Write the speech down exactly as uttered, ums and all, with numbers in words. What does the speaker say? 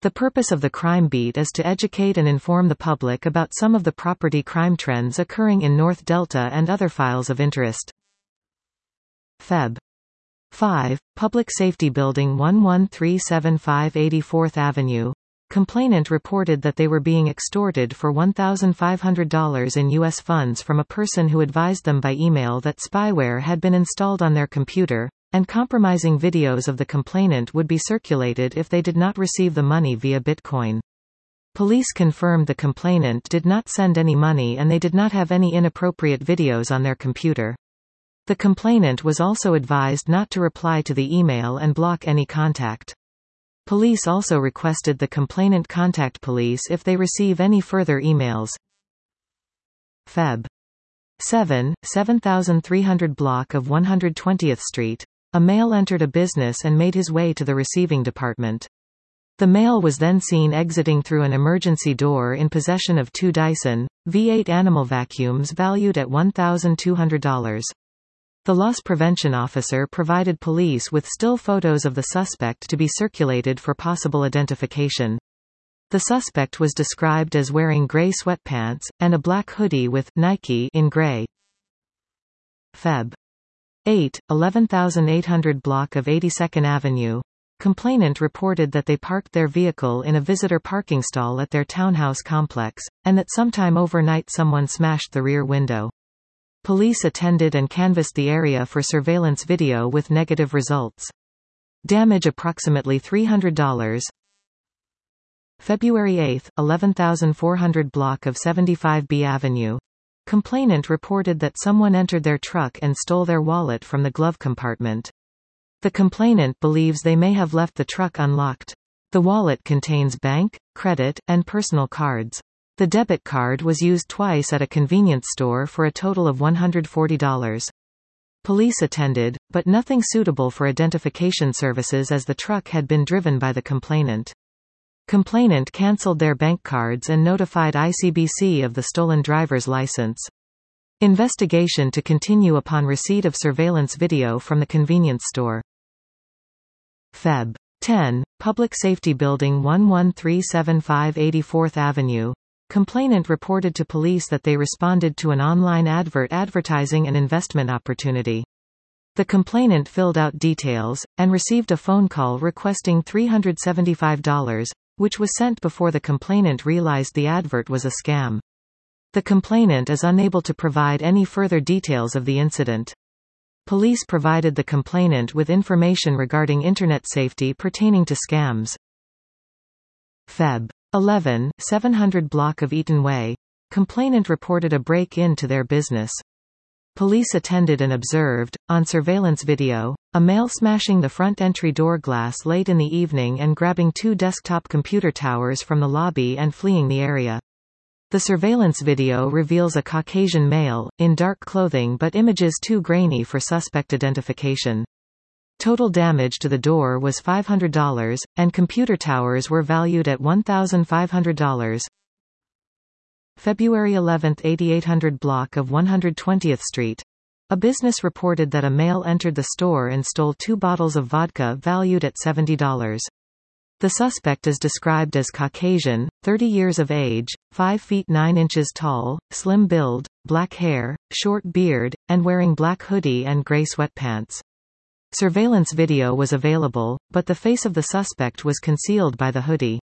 The purpose of the Crime Beat is to educate and inform the public about some of the property crime trends occurring in North Delta and other files of interest. February five, Public Safety Building one one three seven five eighty-fourth Avenue. Complainant reported that they were being extorted for one thousand five hundred dollars in U S funds from a person who advised them by email that spyware had been installed on their computer, and compromising videos of the complainant would be circulated if they did not receive the money via Bitcoin. Police confirmed the complainant did not send any money and they did not have any inappropriate videos on their computer. The complainant was also advised not to reply to the email and block any contact. Police also requested the complainant contact police if they receive any further emails. February seventh, seven thousand three hundred block of one hundred twentieth Street. A male entered a business and made his way to the receiving department. The male was then seen exiting through an emergency door in possession of two Dyson V eight animal vacuums valued at one thousand two hundred dollars. The loss prevention officer provided police with still photos of the suspect to be circulated for possible identification. The suspect was described as wearing gray sweatpants, and a black hoodie with Nike in gray. February eighth, eleven thousand eight hundred block of eighty-second Avenue. Complainant reported that they parked their vehicle in a visitor parking stall at their townhouse complex, and that sometime overnight someone smashed the rear window. Police attended and canvassed the area for surveillance video with negative results. Damage approximately three hundred dollars. February eighth, eleven thousand four hundred block of seventy-five B Avenue. Complainant reported that someone entered their truck and stole their wallet from the glove compartment. The complainant believes they may have left the truck unlocked. The wallet contains bank, credit, and personal cards. The debit card was used twice at a convenience store for a total of one hundred forty dollars. Police attended, but nothing suitable for identification services as the truck had been driven by the complainant. Complainant cancelled their bank cards and notified I C B C of the stolen driver's license. Investigation to continue upon receipt of surveillance video from the convenience store. February tenth, Public Safety Building one one three seven five eighty-fourth Avenue. Complainant reported to police that they responded to an online advert advertising an investment opportunity. The complainant filled out details, and received a phone call requesting three hundred seventy-five dollars, which was sent before the complainant realized the advert was a scam. The complainant is unable to provide any further details of the incident. Police provided the complainant with information regarding internet safety pertaining to scams. February eleventh, seven hundred block of Eaton Way. Complainant reported a break-in to their business. Police attended and observed, on surveillance video, a male smashing the front entry door glass late in the evening and grabbing two desktop computer towers from the lobby and fleeing the area. The surveillance video reveals a Caucasian male, in dark clothing but images too grainy for suspect identification. Total damage to the door was five hundred dollars, and computer towers were valued at one thousand five hundred dollars. February eleventh, eighty-eight hundred block of one hundred twentieth Street. A business reported that a male entered the store and stole two bottles of vodka valued at seventy dollars. The suspect is described as Caucasian, thirty years of age, five feet nine inches tall, slim build, black hair, short beard, and wearing black hoodie and gray sweatpants. Surveillance video was available, but the face of the suspect was concealed by the hoodie.